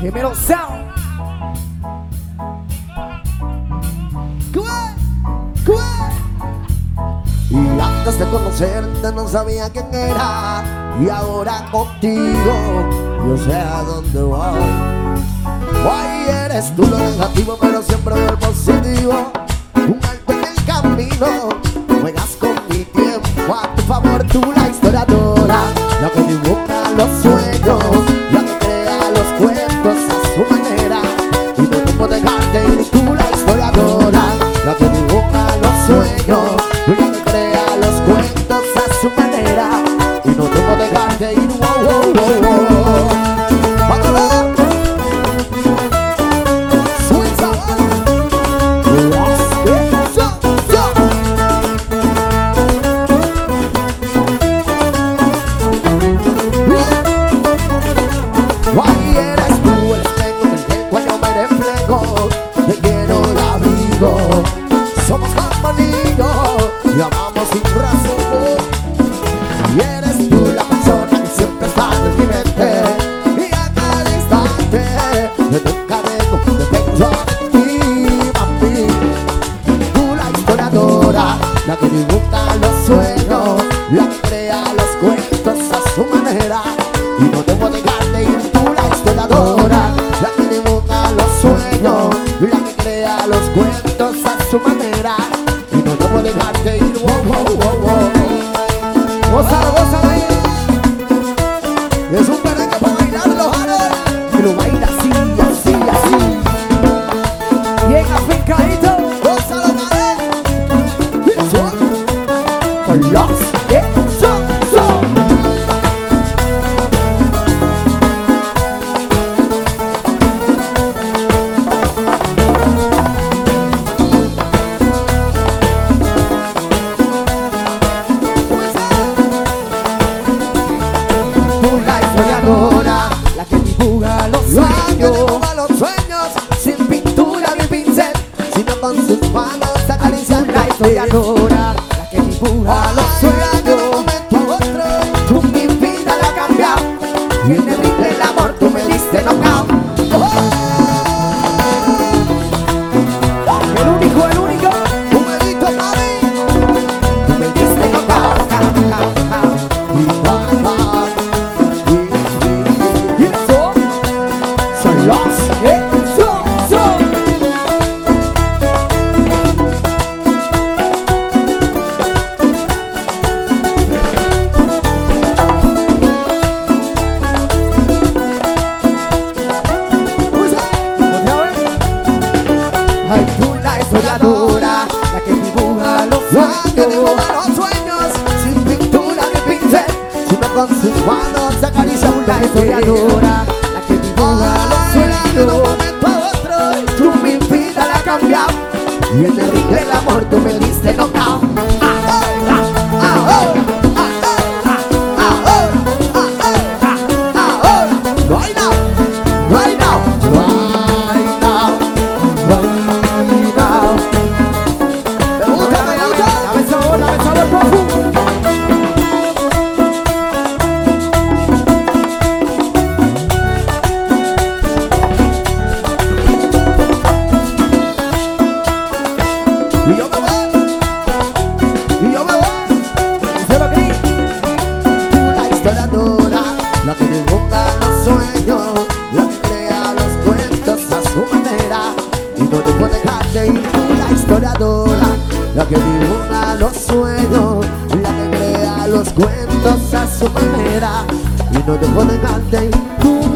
Gemelo Sound. Y antes de conocerte no sabía quién era, y ahora contigo yo sé a dónde voy. Hoy eres tú lo negativo, pero siempre veo el positivo. Un alto en el camino, juegas con mi tiempo a tu favor. Tú la historiadora, la que dibuja los sueños, la que crea los cuentos a su manera, y no te puedo dejarte ir. Tú la historiadora, la que dibuja los sueños, la que crea los cuentos a su manera, y no te puedo dejarte ir. Wow, wow, wow, wow. ¡Vámonos! ¡Sweet sabor! Guay, eres tú el espejo en el cual yo me reflejo. Te quiero el abrigo, somos hermanitos y amamos sin razón. Y eres tú la persona que siempre está en mi mente, y a cada instante nunca dejo de pensar en ti, mami. Tú la historiadora, la que dibuja los sueños, la que crea los cuentos a su manera, y no te puedo dejar de ir. Tú la historiadora, la que dibuja los sueños, la que crea los cuentos a su manera, y no te puedo dejar de ir. Wow, wow, wow, wow. Gózalo, gózalo ahí. Es un merengue para bailarlo, Harold. Y lo baila así, así, así. Bien afincadito. Gózalo, dale. Mira, suave. Con los son. La que dibuja los sueños, sin pintura ni pincel, sino con sus manos acarician. La historiadora, la que dibuja los sueños, de un momento a otro tú mi vida la has cambiado, y en el ring del amor tú me diste knockout. El único. Tú me diste mami, tú me diste knockout. Y eso son los Ay, tú la historiadora, la que dibuja los sueños, sin pintura ni pincel, sino con sus manos acaricia. La historiadora, la que dibuja los sueños, de un momento a otro tú mi vida la has cambiado, y en el ring del amor tú me diste knockout. Right now, right now, right now, right now. Me gusta, me gusta. Dame sabor, profundo. Y yo me voy, Díselo, Cris. la historiadora, la que dibuja los sueños, la que crea los cuentos a su manera, y no te puedo dejar de ir. Tú la historiadora, la que dibuja los sueños, la que crea los cuentos a su manera, y no te puedo dejar de ir. Tú